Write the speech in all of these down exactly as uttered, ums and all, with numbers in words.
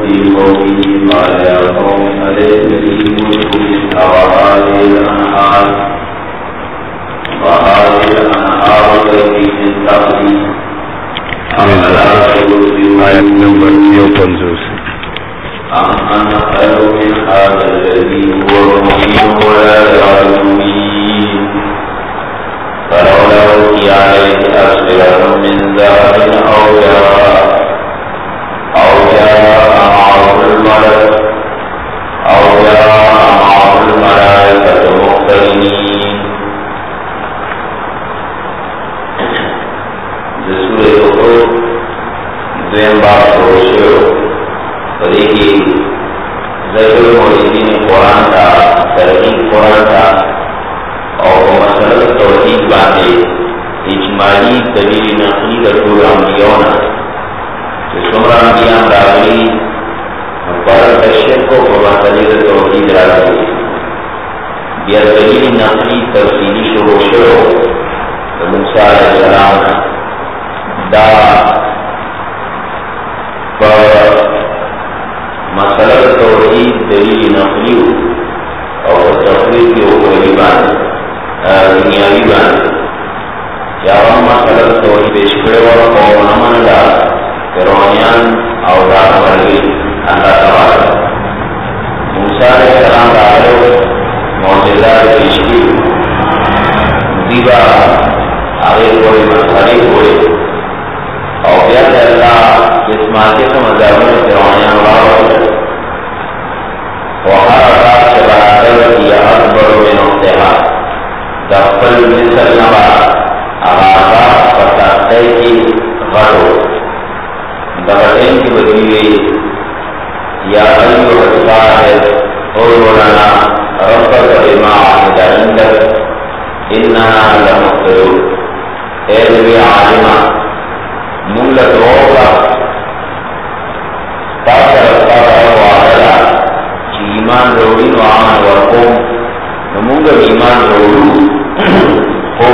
في قومه قال يا قوم أليس لي ملك مصر وهذه الأنهار وهذه الأنهار تجري من تحتي أفلا تبصرون أم أنا خير من هذا الذي هو مهين ولا يعلمين فلولا أوتي عليه أسورة من ذهب أو جاء أو جاء معه الملك أو جاء معه الملائكة مقترنين. سورة الحجر دویم باب شروع شو پدې ذکر موردین قرآن تا ترغیب قرآن تا او مسئلہ توحید باندې اجمالی دلیل نقلی د ټول انبیاءونه چې څومره انبیاء راغلي پر شرک او باطل د توحید راغلي بیا دلیل نقلی تفصیلی شروع شو د موسی علیه السلام دا مسئلہ توحید دلیل نقلی او تفریق کی اولی بان دنیاوی بان یاوان مسئلہ توحید پیش کرے والا قوم نمان دا فرعونیان او دا مرگی اللہ تعالی موسیٰ علیہ السلام دارو معجزات پیش کی دیبا آگے کوئی مسئلے کوئی او بیاد اللہ جسماتی سے مذہبن فرعونیان والا وہاں رات شبادر کیا اکبر من اختحا دفل مصر نبا آغازا فتاقتے کی غرو دفتین کی بدیوی یا ایو الصاحب قولنا ربک بما عهد عندك اننا لمقتلون اے نبی عالمہ ملت روگا تاثر اصطار وعدلا چی ایمان روڑین و آمان ورقوم نمونگا ایمان روڑو ہو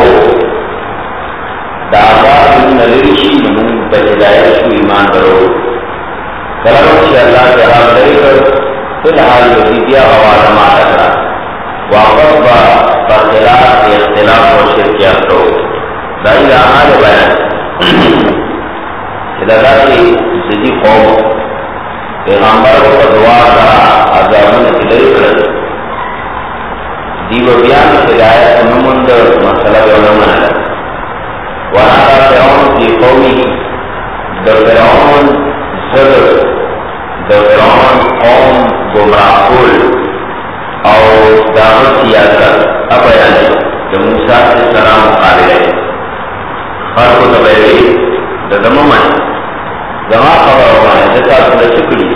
دعوات ان نلرشی نمونگ بہدایت شو ایمان روڑو کلمت شاء اللہ جہاں دے کر فی الحال وزیدیا حوالا ماتا کرا واپس با بخلاف اختلاف و شرکیات رو دائی آمال بیان ادھا کی زدی قوم پیغمبر کو دعا کا عذابون تلئی کرد دیو بیان ہدایت نمند مسئلہ علمان ہے ونادا فرعون کی قومی در فرعون زدر در فرعون قوم گمراہول او دعوت سیاست اپیانی جو موسیٰ علیہ السلام مقابلے خلق تبیری دمومن زما خبر وانه دتا د شکلی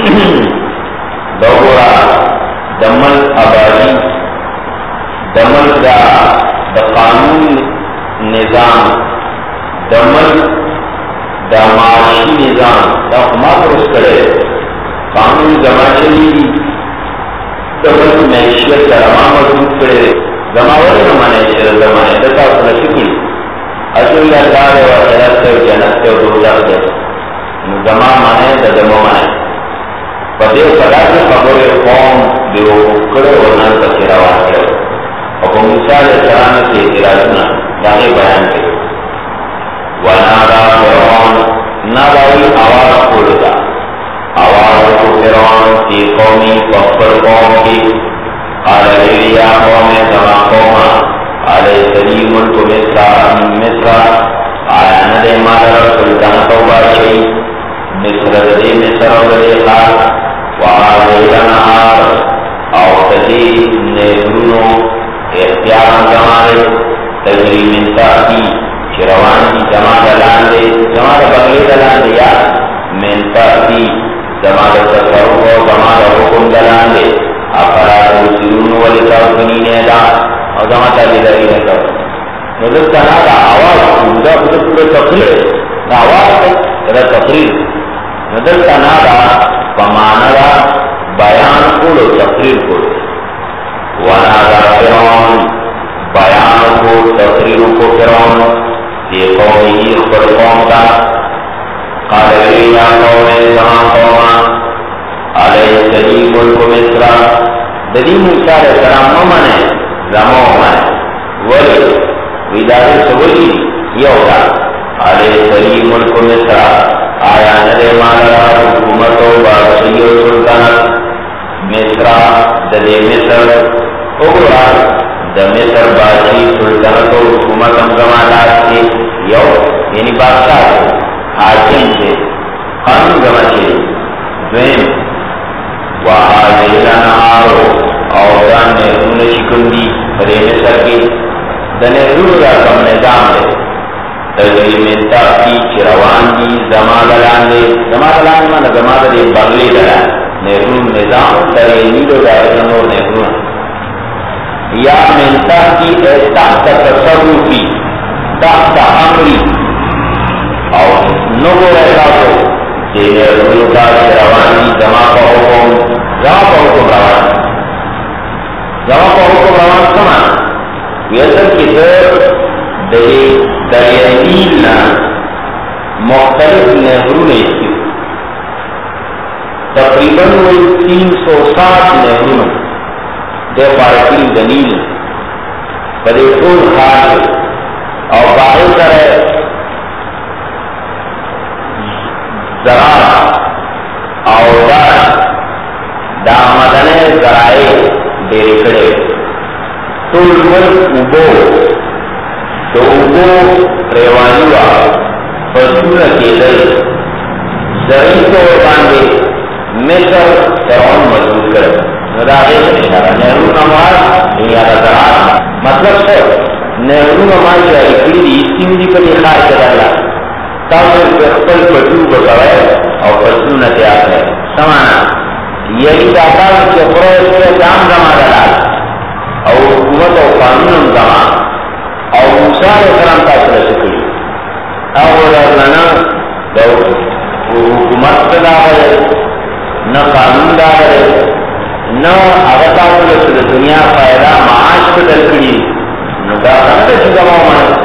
دورا دمل آبادی دمل دا د قانون نظام دمل دا معاشی نظام دا ما درست کرے قانون جمع چلی دمل معیشت درما مضبوط کرے زما ولی معیشت درما دتا د شکلی اصل اللہ و خیرت و جنت و دوزخ دے زمان مانے دا دمو مانے پدے صدا کے خبر قوم دیو کرے ورنان پسی روان کرے اور موسیٰ علیہ السلام سے اعتراضنا دانے بیان کرے ونادا فرعون ناداوی آواز کھولتا آواز کو فرعون کی قومی پخبر قوم کی قال لیا قوم زمان قوما علیہ سلیم ملک مصر مصر آیا ندے مادر سلطان توبہ شئی مصر دے مصر و دے خار وآدھے لنہار او تدی نیرونو اختیار زمانے تجری من تاکی شروان کی جماع دلان دے جماع بغلی دلان دے یا من تاکی جماع تصرف و جماع حکم دلان دے افراد سرون ولتا کنین دا اور جماع تالیداری نکر نظر تنا دا آواز دا خود تقریر دا آواز دا تقریر نظر تنا دا پمانا دا بیان کولو تقریر کولو ونا دا فرعون بیان کو تقریر کو فرعون دی قومی اخبر قوم دا قال یا قوم زمان قوما ددی موسیٰ علیہ السلام ممنے زمو مانے ولی ویداری سولی یوتا علیہ سلی ملک مصر آیا ندے مالا حکومت و بادشاہی و سلطنت مصر ددے مصر اگرا د مصر بادشاہی سلطنت و حکومت ہم زمانات کے یو یعنی بادشاہ سے حاکم سے قانون زمان سے دویم وآجل نهارو او دان نهرون شکندی پر مصر کی دنهرون دا کم نظام دے تجری من تاکی چروان دی زمادلان دے زمادلان مانا زمادل دے بغلی دلان نهرون نظام در نیلو دا ازنور نهرون یا من تاکی تحت تصرفی تحت امری او نگو احساسو دینے رولتا چروانی زما کا حکم زما کا حکم روان زما کا حکم روان سمان ویسر کی در دریائے نیل نا مختلف نہرون اسکیو تقریباً وہ تین سو ساٹھ نہرون دے پارکین دنیل بدے طول خاص اور باہر کرے زراعت اور دامدن ذرائع ڈیرے کڑے طول ملک ابو تو ابو ریوانیوا فصول کے دل زرعی طور باندے مصر فرعون مضبوط کر مداغے سے اشارہ نہرو نماز یعنی زراعت مطلب سر نہرو نماز جو اکڑی دی اسی مجھے پر اخلاق کر اللہ تاکہ پخپل پٹو بکوئے اور پسون تیار ہے سمانا یہی داتا کہ قرآن سے جام زمان دلال اور حکومت و قانون زمان اور موسیٰ علیہ السلام تاثر سکلی اور لنا دو حکومت سے داخل نہ قانون داخل نہ اغتا سے دنیا فائدہ معاش کو دلکڑی نہ داخل سے زمان مانا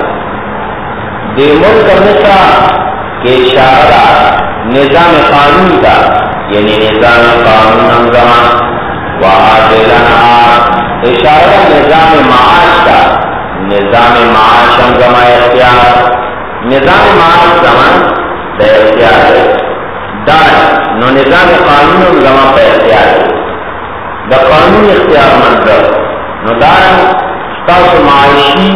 دے ملک مصر کے اشارہ نظام قانون کا یعنی نظام قانون انگمان وآجل نهار اشارہ نظام معاش کا نظام معاش انگمان اختیار نظام معاش زمان دے اختیار ہے دان نو نظام قانون انگمان پہ اختیار ہے دا قانون اختیار منظر نو دان ستاس معاشی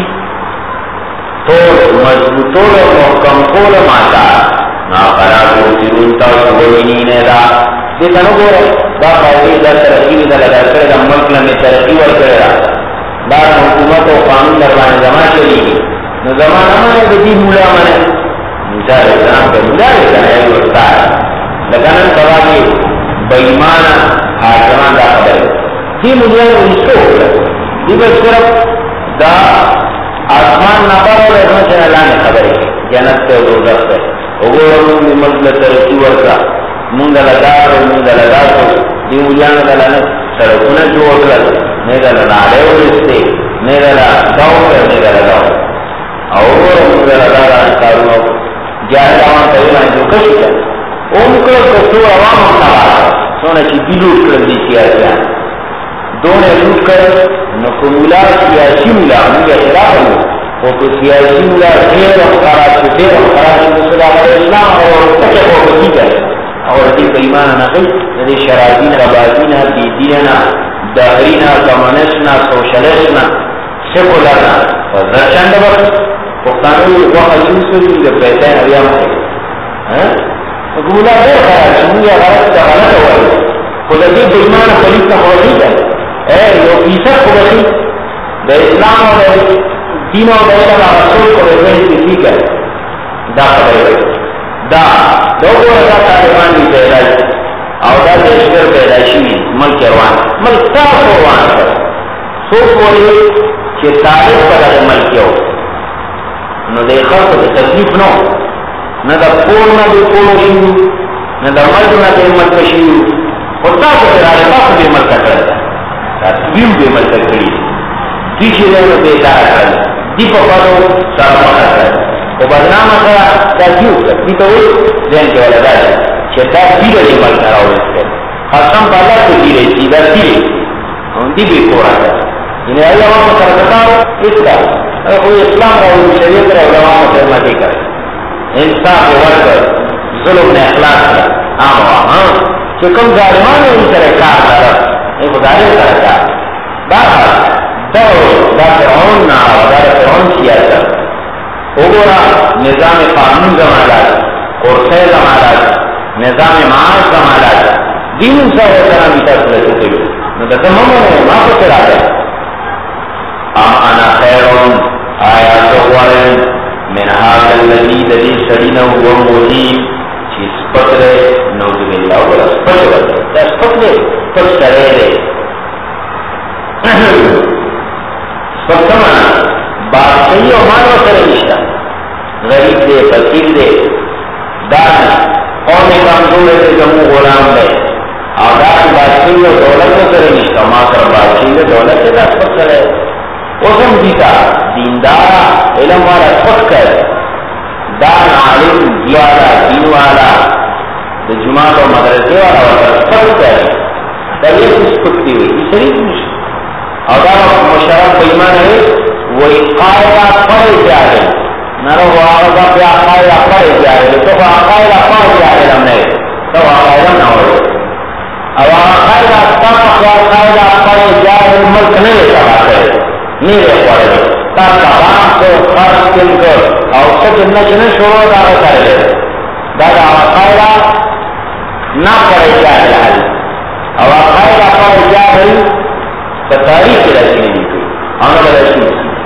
طور مضبوطول و محکم کول ماتا نا قرار تیرون تاس وینی نیدا دیتا نو گو دا قوی دا ترقی دا لگا کرے دا ملک لمی ترقی ور کرے دا حکومت و قانون دربان زمان چلی گی نو زمان ہمانے دا دی مولا مانے موسیٰ علیہ السلام کا مولا علیہ السلام ہے وستار لگانا سوا کی بیمانا حاکمان دا خبر دی مولا علیہ السلام دی بس صرف دا آسمان نبار اور ارمان سے اللہ نے خبر ہے جنت سے دوزخ سے اگورمون دی ملک ترقی ورکا مونگا لگار و مونگا لگار و دی مولیانا دلانا سرکونا جو اکلل نیگا لنالے و رستے نیگا لگاو کر نیگا لگاو اور مونگا لگار آنکارونو جاہل آوان تریمان جو کشی کر اون کر کسو عوام اکتار سونا چی بیلوٹ کر دی سیاسیان دونے لوٹ کر نکمولا سیاسی مولا مونگا خلاف ہوں وہ سیاسی مولا دیر اخبارات سے دیر اخبارات سے صدا علیہ السلام اور تکے کو بکی کرے اور دی ایمان نقل دی شرازین ربازین بیدین داہرین کمونسٹنا سوشلسٹنا سیکولرنا وزرچند وقت پختانوی وقت یوسوی دی پیسے حریام ہے نکمولا دیر خیال شمولی غلط دا غلط ہوئی خود دی ایمان خلیف کا خوضی ہے اے یو فیصد خوضی دا اسلام اور دین و دولت رسول کو ریفرنس کسی کا دا خبر ہے دا دو کو رضا طالبان بھی پیدائی اور دا دیشگر پیدائشی ملک روان ملک تا روان کر سوچ بولی کہ طالب پر اگر ملک کیوں نو دے خلق دے تکلیف نو نہ دا پور نہ دے پور شیو نہ دا ملک نہ دے ملک شیو اور تا کو پھر آلے پاس دے ملک کرتا تیو دے ملک کری تیشی دے میں بیدار کرتا دی پا پادو سارا مکر کرتا وہ بدنام کرا دا کیوں کر دی تو ذہن کے والا دا ہے کہ دا دیگر یہ ملک نراؤ اس کے خاصم پالا تو دی رہی سی دا دی رہی دی بھی کورا ہے یعنی اللہ وہاں سرکتار اس کا اگر کوئی اسلام رہو شریعت رہو روان مسلمہ کی کرے انصاف ورد کر ظلم نے اخلاق کر عام وہاں کہ کم ظالمان نے ان طرح کار طرف ایک ظالم طرح کار باہر دو دا فرعون نا دا فرعون سیاست اوگورا نظام قانون زمالات قرصے زمالات نظام معاش زمالات دین سا وطنا بیتا سلے سکلو نتا تمامو ما پتر آگا ام انا خیرون آیا سغورن من هذا الذي الذي سرين هو مهين چی سپت رے نوز باللہ ولا سپت رے تا سپت رے سپت سرے رے سپت سمانا بات صحیح و مانو سرے نشتا غریب دے فقیر دے دارن قوم کامزور دے جمعو غلام دے آدار بادشاہی و دولت سرے نشتا ما کر بادشاہی و دولت دے سپت سرے اسم دیتا دیندارا علم والا سپت کر دان عالم دیوالا دین والا دا جماعت و مدرسے والا والا سپت کر دلیل سپکتی ہوئی یہ شریف نشتا اگر مشرف بیمان ہے وہی قائدہ پڑے جائے نرو آغازہ پہ آقائدہ پڑے جائے تو آقائدہ پڑے جائے ہم نے تو آقائدہ نہ ہوئے اب آقائدہ تاقہ آقائدہ پڑے جائے ملک نہیں لیتا ہے نہیں رہ پڑے تاکہ بات کو خرچ کن کر اور سچ نچنے شروع دارہ کر لے دادا آقائدہ نہ پڑے جائے لحاظ اب آقائدہ پڑے جائے تاریخ کی رسی نہیں کوئی آنگا رسی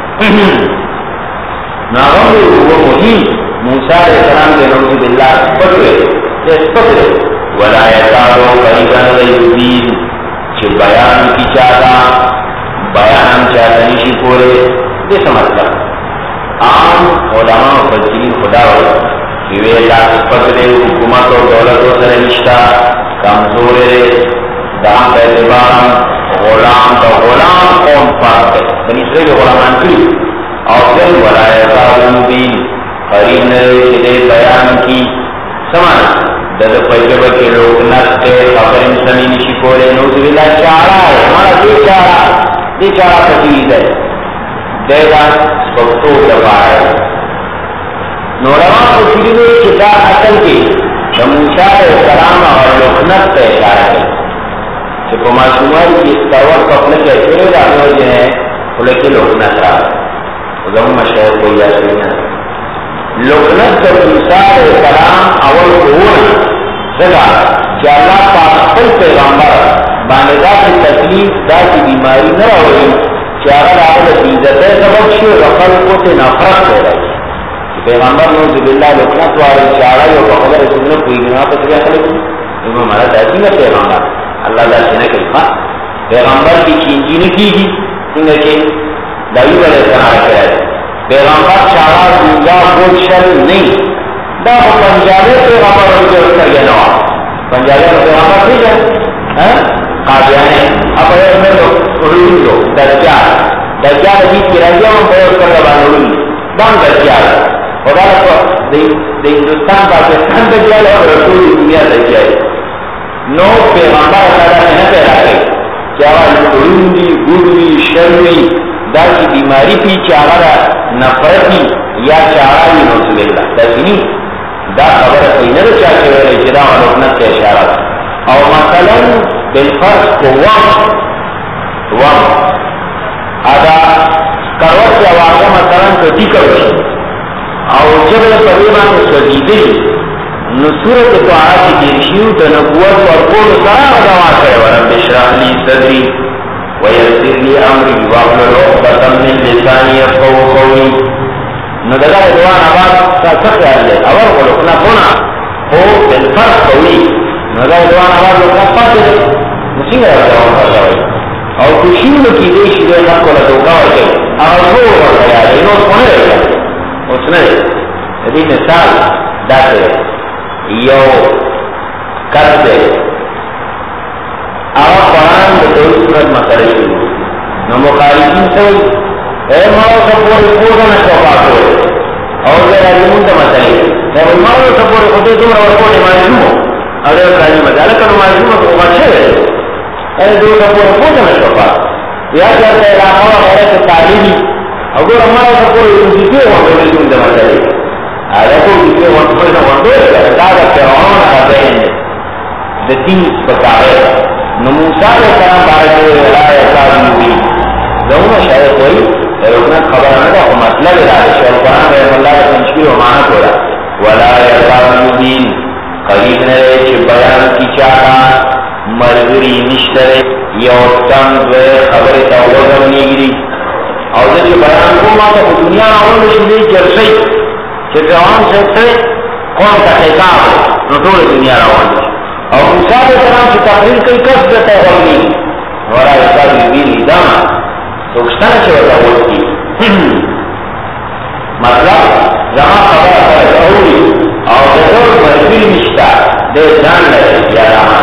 ناغم وہ مہین موسیٰ علیہ السلام کے نوزی باللہ پترے جیس پترے وَلَا يَتَعْرُوا قَرِقًا لَيُبِينَ چھے بیان کی چاہتا بیان چاہتا نیشی پورے یہ سمجھتا عام علماء و فجرین خدا ہو کہ وے لاس پترے حکومت و دولت و سرنشتا کمزورے دام پیدبان غلام تو غلام قوم پاک ہے بنی اسرائیل جو غلامان کی اور پھر ولایتا مبین قریب نرے چلے بیان کی سمانا دد پیجب کے لوگ نستے خبر انسانی نشی کولے نوز باللہ چارہ ہے ہمارا دے چارہ دے چارہ تجیز ہے دے گا سبتو دفاع ہے نورمان کو چلیے چدا اصل کی موسیٰ علیہ السلام اور لوگ نستے اشارہ ہے کہ معصومائی کی اس طرح کو اپنے کہتے ہیں جانو جو ہیں خلقی لوکنت رہا غم مشہور کو یا سنیا لوکنت جب موسیٰ علیہ السلام اول قرون جگہ کہ اللہ پاک خل پیغامبر باندگاہ کی تکلیف دا کی بیماری نہ ہوئی کہ اگر آپ عزت سبب شو رفل کو سے نفرت ہو رہی کہ پیغامبر نوز باللہ لوکنت والے چارہ یا بخبر سننے کوئی نماں پر کیا خلقی انہوں ہمارا تحصیل ہے پیغامبر اللہ دا سے نہ کہی خواہ پیغامبر کی چینجی نے کی گی سنگا کہ دائیو علیہ السلام کہہ رہے پیغامبر چارہ دنگا خود شر نہیں دا پنجابے پیغامبر ان کے اتر گیا نوا پنجابے پیغامبر تھی جائے قادیانے اب اگر میں لوگ روی لو دجال دجال حدیث کی رجیہ میں بیوز کر رہا روی بان دجال خدا رکھو ہندوستان پاکستان دجال اور رسول دنیا دجال نو پیغامبر تعالیٰ نے پیدا کی کیا روی گروی شروی دا کی بیماری تھی چاہا نفرتی یا چاہا ہی نوزل اللہ تسنی دا خبر سینر چاہتے ہوئے اجراء و رکنت کے اشارہ اور مثلا بالفرض کو وقت وقت ادا کروت یا واقع مثلا کو ذکر ہوئی اور جب قریبان سوزیدی نصورت دعا کی دیرشیو دا نبوت ورکول سرام دعا کرے ورم بشرح لی صدری ویسر لی امری واحلل عقدۃ من لسانی یفقهوا قولی ندگا دعا نبات کا خیال ہے اور خلقنا ہونا ہو بالفرض قولی ندگا دعا نبات لوگنا پاتے مسیح رہا دعا کرتا ہوئی اور کشیون کی دیش دے خط کو لدوکا ورکے اور وہ ورکیا ہے انہوں سنے رہا اس نے یدی مثال داتے یو کرتے آقا قرآن بطور سورت مسئلہ شروع نو مخارجین سے اے مارو سپوری پوزن شوقات ہوئے اور دے راجمون تا مسئلہ ہے مارو سپوری خودے دور اور کوٹے معلوم ہو اگر راجی مسئلہ کرو معلوم ہو تو مچھے رہے اے دور سپوری پوزن شوقات یا چرته علاقه وغیرہ کې تعلیمي وګوره ما ته کوئی وظیفه ورکړل کوم د مسلې هغه کوم چې ورکړل نو ورته دا د فرعون راځي د دین په کار نو موسی علیه السلام باندې ولایت تعلیمي دغه شاید کوئی رکن خبر نه ده او مطلب دا چې قرآن رحم الله تشکیل او معنا کولا ولا یقامین قریب نه چې بیان کی چاہا مرګری نشته یو تم دوه خبره ته وګورئ او د بیان کومه په دنیا اول شي چرسي چې روان څه قوم ته خطاب نو ټول دنیا روان او موسی علیہ السلام چې تقریر کوي کس ته ورني ورا یې ویلي دا توښتنه چې ورته مطلب زما خبره سره اوري او د ټول مرګي نشته د ځان لري یا رامان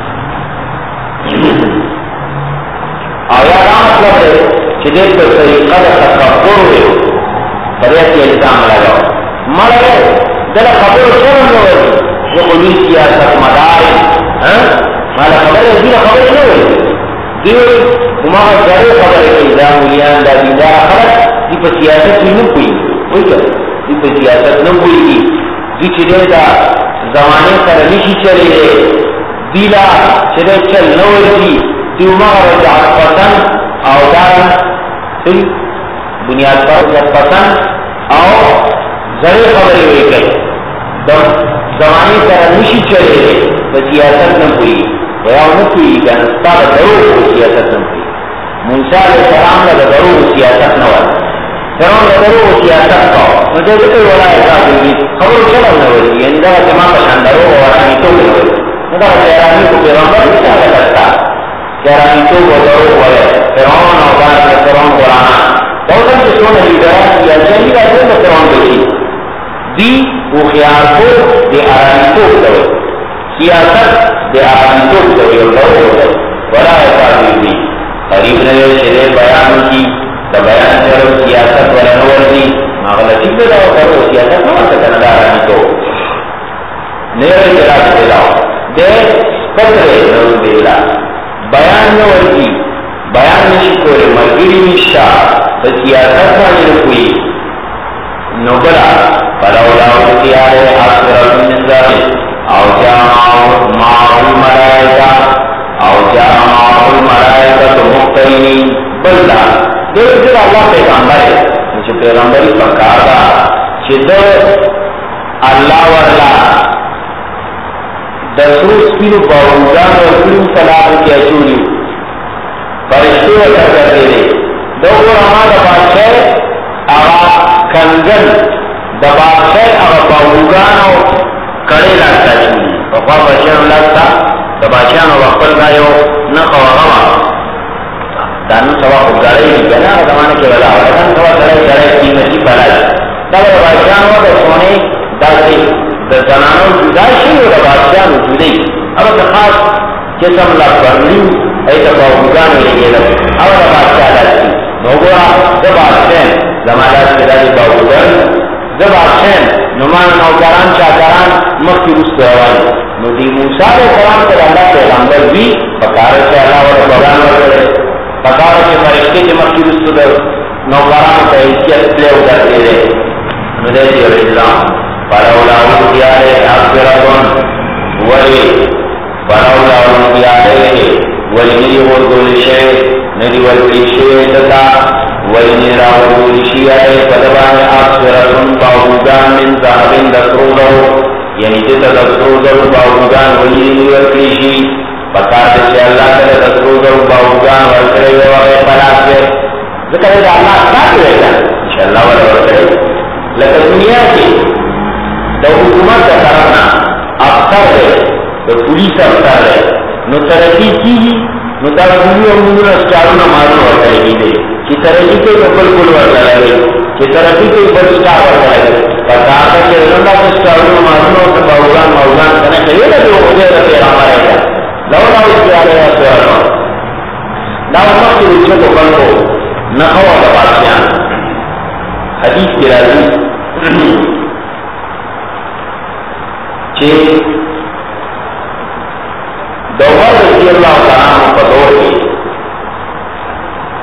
او یا مطلب دی چې دې په طریقه د تکبر وي پرې کې الزام لګاو مړه دغه خبرو څنګه نو وي چې کومي سیاست مدار ها مالا خبره دې خبره نه وي دی ما غره خبره کې دا مليان د دې دا خبره دې په سیاست کې نه کوي وایي دې په سیاست نه کوي دې چې دا زمانه سره نشي چلے دیلا چې چل نو ورتي دی ما غره پسند او دا سی بنیاد پر جب پسند او زرے خبری ہوئی گئی زمانی طرح نشی چلے تو سیاست نہ ہوئی ویاو نہ ہوئی گنستا ضرور سیاست نہ ہوئی موسیٰ علیہ السلام کا ضرور سیاست نہ ہوئی فرعون کا ضرور سیاست کا مجھے کوئی ولا ایسا ہوئی خبر چلو نہ ہوئی یعنی دا جمع پسند رو ورانی تو نہ ہوئی دا چہرانی کو پیغمبر نہیں چاہتا کرتا چہرانی تو وہ ضرور ہوئے فرعون اور بعد میں فرعون قرآن بہت سے سونے لیڈران یا چلی رہتے ہیں فرعون بیشی دی وہ خیال کو دے آرامی تو ہوئے سیاست دے آرامی تو ہوئے اور ضرور ہوئے بڑا ایسا بھی قریب نے شرے بیان کی دا بیان کرو سیاست والا نور دی مغلطی پہ داؤ کرو سیاست نور سے کندا آرامی تو نیرے جلا سے داؤ دے قدرے نور دیلا بیان نور کی بیان نشی کوئی مرگیری نشتا بسیاست مانی رکوئی نوبلا فلولا اتیارے آسرت النظام او جا معاول ملائکہ او جا معاول ملائکہ تو مختلینی بلدہ دیکھ در اللہ پیغمبر ہے مجھے پیغمبری پکار دا چھتے اللہ واللہ دسوس کیلو باوزان اور کلو سلام کی اچوری فرشتے وطر کرتے دے دو رہا دا بادشاہ آغا کنگن دا بادشاہ آغا باوزان اور کڑے لگتا چوری وقا بادشاہ لگتا دا بادشاہ نو وقبل گایو نخوا غوا دانو سوا خود گڑے نہیں گنا زمانے کے ولا وطن سوا گڑے گڑے قیمتی پلائی دا بادشاہ نو دا سونے دا سی دا زنانو جداشی و دا بادشاہ نو جدی اب دا خاص جسم لگ برلیو ایتا باوزان لگے لگ اب دا بادشاہ لگی نوگورا دا بادشاہ زمانات کے دا باوزان دا بادشاہ نمان نوکران چاکران مخی رست ہوئی نو دی موسیٰ علیہ السلام کے اللہ پیغمبر بھی پکارت سے اللہ و ربان ورکڑے پکارت سے فرشتے کے مخی رست دا نوکران کا حیثیت لے ادھر دے دے ندیتی علیہ السلام فلولا اوتیارے اکبرتون ولی فلولا اوتیارے ولی نری وردول شیر نری وردول شیر دتا ولی نرا وردول شیئے فدبان اکبرتون باوزان من ذہبین دسرودو یعنی جتا دسرودو باوزان ولی نری وردول شی پکارتے سے اللہ کرے دسرودو باوزان ورکرے وغیر پلاس کے ذکر ہے اللہ ساتھ ہوئے گا انشاءاللہ والا ورکرے لیکن دنیا کی دا حکومت دا طرفنا افسر ہے دا پولیس افسر ہے نو ترقی کی نو دا پولی امون اسٹارون مارون ورکائی کی دے کہ ترقی کے بل بل ورکا لگے کہ ترقی کے بل اسٹار ورکا لگے پتاکا کہ رنگا کے اسٹارون مارون ورکا باوزان باوزان کنا چاہیے نا جو مجھے رکھے راما رہے گا لونا اس کے آلے رہا سوارا دا امت کی رچے کو بل کو نخوا دا بادشیان حدیث کی راضی کہ دوبر رضی اللہ تعالیٰ عنہ کا دور کی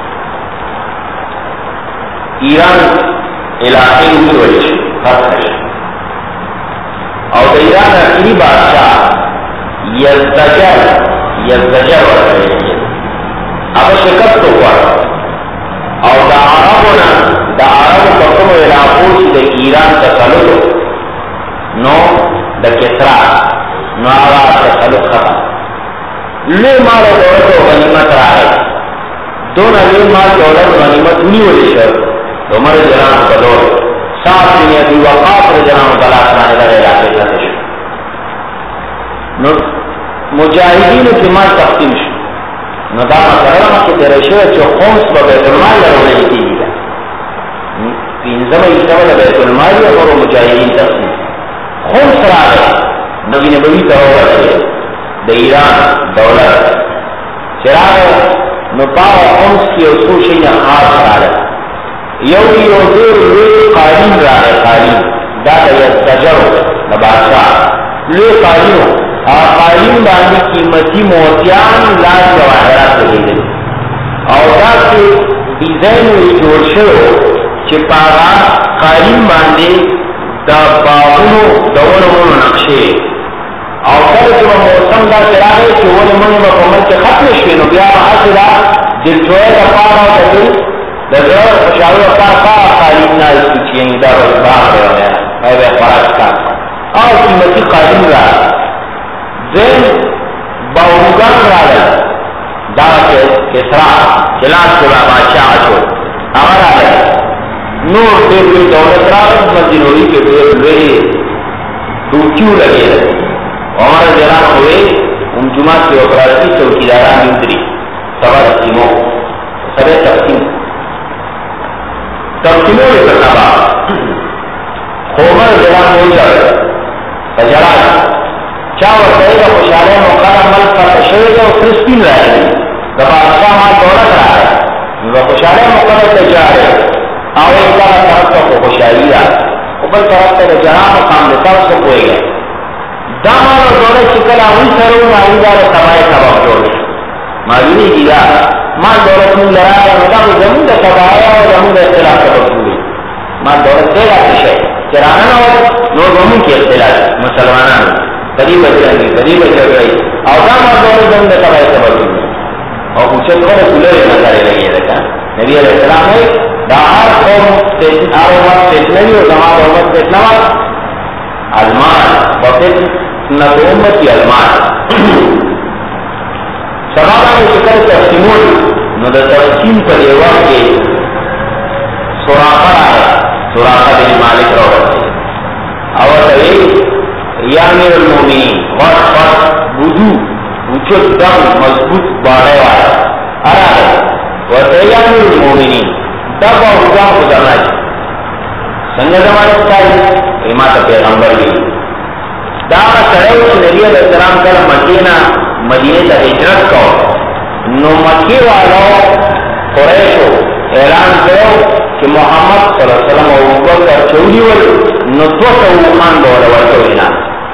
ایران علاقے کی وجہ سے فتح شو اور ایران اخری بادشاہ یزدجر یزدجر ورته اب شکست ہوا اور دا عربونا دا عرب پکم علاقوں سے دا ایران تسلط نو دا کسرا نو آغا تسلط ختم لے مال دولت و غنیمت رائے دون لے مال دولت و غنیمت انہی ولی شر عمر جنان بدور ساتھ دنیا دی وقاف جنان بلاس مانے لگے علاقے کا شر نو مجاہدین کی مال تقسیم شر نو دا مسئلہ کہ تیرے شوئے چو خمس با بیت المال لرونے کی دیگا پینزم ایسا بیت المال اور مجاہدین تقسیم خمس را گئے نبی نبوی تحوہ سے دا ایران دولت چرا گئے نو پاو خمس کی اصول شیئن خاص را گئے یو یو دیر لے قائم را گئے قائم دا دا یستجر دا بادشاہ لے قائم قائم باندې قیمتي موتیان لاس جواهرات لګي دي او دا چې ډیزاین یې جوړ شوی چې پاغا قائم باندې دا باغونو دورونو نقشې او کله چې موسم دا چرایي چې ولې موږ په کومه کې ختم شوی نو بیا حاصله د جوړه د پاره او د دغه خوشاله پاره قائم نه چې دا باغ دی او به فرق او قیمتي قائم را دین باوگان را لے دا کسرا چلاس کلا بادشاہ چھو اگر آ لے نور دیر کوئی دولت را لے مدینوری کے دیر لئے دوچیو لگے لے عمر جران ہوئے ام جماعت کے اپراتی چوکی داران یوتری سبا تقسیموں سبے تقسیم تقسیموں لے سبا عمر جران ہو جائے فجران چاور دائیگا خوشحالے موقعہ ملک کا تشریح اور فلسطین رہے گی دبا اچھا مال دولت رہا ہے وہ خوشحالے موقعہ تجارے آوے کا طرف کا خوشحالی رہا اوپر طرف کا جہاں مقام دیتا اس کو کوئی گئے دامال اور دولت شکل آوی سرون آئی دار سبائے سبب جوڑے معلومی گیا مال دولت من لڑا ہے مطلب زمین کا سبائے اور زمین کا اختلاف سبب جوڑے مال دولت دے گا کشے چرانا ہو نو زمین کی اختلاف مسلمانان قریب اجرانی قریب اجرانی اور دام اور دولت زمین کا سبائے سبب جوڑے اور کچھ کھڑے کلر نظر لگی رکھا نبی علیہ السلام ہے دار قوم آرومت فتنوی و زمان آرومت فتنوی علمان وفتنت امت کی علمان سبابا میں شکر تقسیمون نو دا تقسیم پر یہ وقت کے سراقہ آئے سراقہ بن مالک روحت اور تبھی یا امیر المومنین وقت وقت بدو وچت دم مضبوط باڑے والا ارائے وَتَيَّامِ الْمُؤْمِنِينَ تب اور حجام کو جانا ہے سنگا زمانے چاہیے امات پیغمبر بھی داغا سڑے اس نبی علیہ السلام کر مدینہ مدینہ تا ہجرت کو نو مکی والو قریشو اعلان کرو کہ محمد صلی اللہ علیہ وسلم اور اوپر کر چولی ول نو تو تو خان بولا ورکو اینا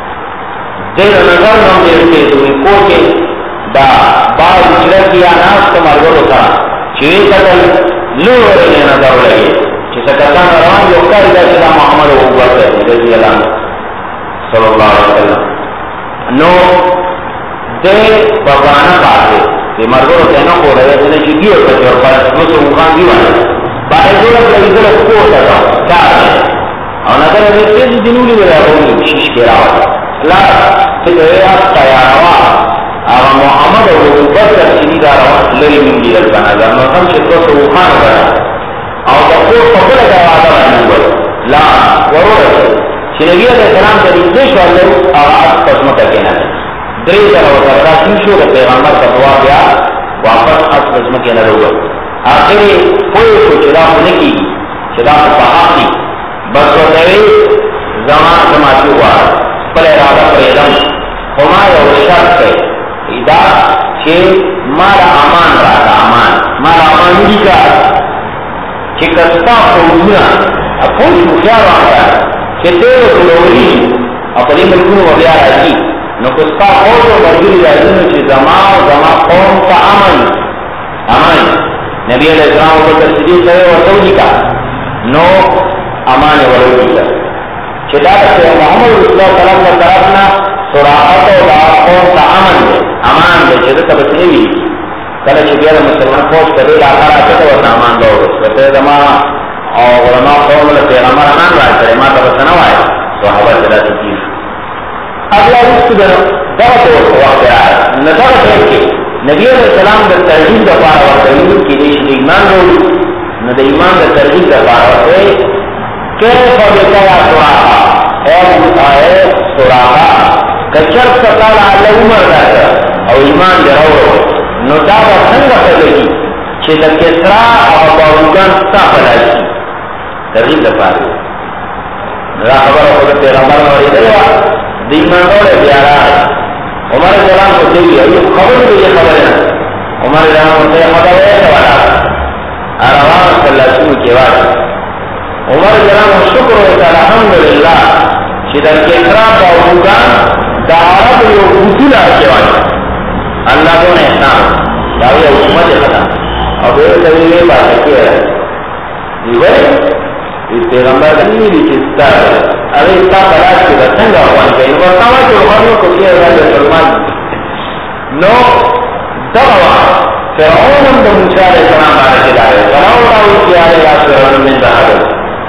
دیر نظر نو دیرتے دوئی کوٹے دا بعض اجرت کیا ناس کو مرگو تا چوی قتل لو رہنے نظر لگے چیسا کتان روان جو کر دا چلا محمد و اوپر کر رضی اللہ صلی اللہ علیہ وسلم نو دے بابانا بات ہے کہ مرگو تینا کو رہے تینا چیدی اور کچھ اور پاس مجھے مقام دیوانا باہر دولت لگی دولت کو ہوتا تھا کار ہے اور نظر ہے تیزی دنولی میں رہا شیش کے رہا اللہ تیزی آپ تیاروا آغا محمد و اوپر کر چیدی داروا لری من دیل بنا در نظم شکر سوخان بنا اور دخور قبل دوازہ بنا بل لا ورو رسل چنگی علیہ السلام کا دیدش والے آغاز قسمت کہنا ہے دری جنہ و ترکاسیم شو کہ پیغمبر کا دعا گیا واپس از قسمت کہنا رہا آخری کوئی کو چدا ہونے کی چدا پہا کی بس و دوی زمان سماتی ہوا پل ارادہ پر علم ہمارے اور شرط ہے ادا کہ مارا امان رہا امان مارا امان بھی کا کہ کستا فوجنا اپوش مخیار آتا کہ تیرے کلوری اپنی ملکون و بیار آئی نو کستا فوج و برگری آئی چی زمان زمان قوم کا امن امن نبی علیہ السلام کو تصدیق کرے اور سوجی کا نو امان ورودی کا چدا سے محمد رسول اللہ صلی اللہ علیہ وسلم طرفنا صراحت و قوم کا امن دے امان دے چدا تب سنوی کله چې بیا د مسلمان فوج په دې علاقه راځي ته ورته امان به ورسوي ته زما او علما قوم له پیغمبر امان راځي ما ته ورته نه وایي صحابه ته داسې کېږي اگلا رسو ده دغه ته ورته وخت راغی نو دغه ټیم کې نبي علیه السلام د ترغیب دپاره ورته ویلي کېدی شي د ایمان راوړي نو د ایمان د ترغیب دپاره ورته کیف بک یا سراحه اے موسی سراحه که چېرته تعالی الله عمر راکړه او ایمان دې راوړو نو دا به څنګه کېږي چې د کسرا او باروګان ستا په لاس شي ترغیب دپاره دا خبره خو د پیغمبر نه اورېدلې وه د ایمان راوړی بیا راغی عمر جلان کو دیوی ایو خبر بھی یہ خبر ہے عمر جلان کو دیوی خبر ہے سوالا اروان صلی اللہ علیہ وسلم کی بات عمر جلان کو شکر ہوتا الحمدللہ چیدن کے اقرام کا حقوقان دا عرب یو حصول آکے والا اللہ کو نے احسان داوی حکومت خدا اور بے سبیل یہ بات ہے کہ دیوئی اس پیغمبر دنی بھی چیزتا ہے ارے اس کا بلاش کی بسنگا ہوان کے انہوں نے کہ عمر کو کیا رہا سلمان نو دعوا فرعون ہم تو موسیٰ علیہ السلام بارے کے دارے فرعون راوی کیا رہے یا فرعون من دہر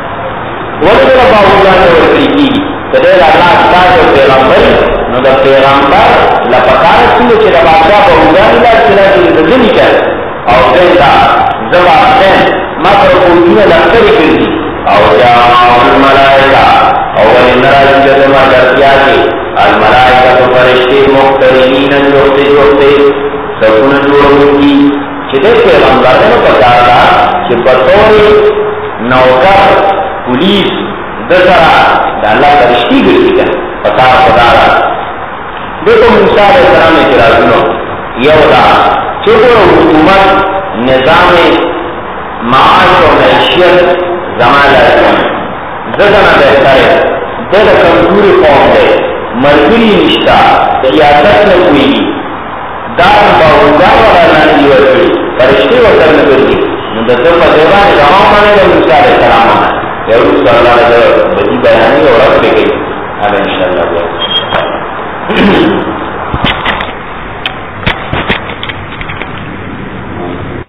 وقت ربا ہوگانے ورکی کی تدیر اللہ استاد و پیغمبر نو دا پیغمبر لپکار سنو چی ربا شاہ ہوگانے لا چلا چی رزنی کر اور دیتا زبا حسین مطر قوتین لفتری کردی اور جاء الملائکہ اول نراج جزما درتیاتی الملائکہ تو فرشتے مخترینین جوڑتے جوڑتے سکون جوڑوں کی چھتے پیغمبر نے بتایا کہ بطور نوکر پولیس دسرا اللہ فرشتی گرتی ہے پتا خدا رہا دیکھو موسیٰ علیہ السلام نے کرا سنو یہ ہوتا چھوٹو حکومت نظام معاش و معیشت زمان لازم زدنا بہتر ہے دل کمزوری قوم ہے مرگری نشتا سیاست میں کوئی دار باوگا والا نانی ورگی فرشتے وطر میں کردی مدتر پر دیوان جماع مانے گا موسیٰ علیہ السلام یہود صلی اللہ علیہ